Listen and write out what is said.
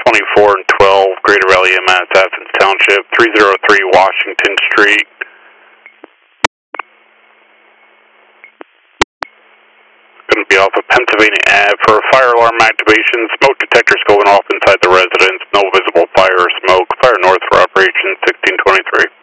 24 and 12, Greater Valley EMS, Athens Township, 303 Washington Street. Going to be off of Pennsylvania Ave for a fire alarm activation. Smoke detectors going off inside the residence. No visible fire or smoke. Fire north for operation 1623.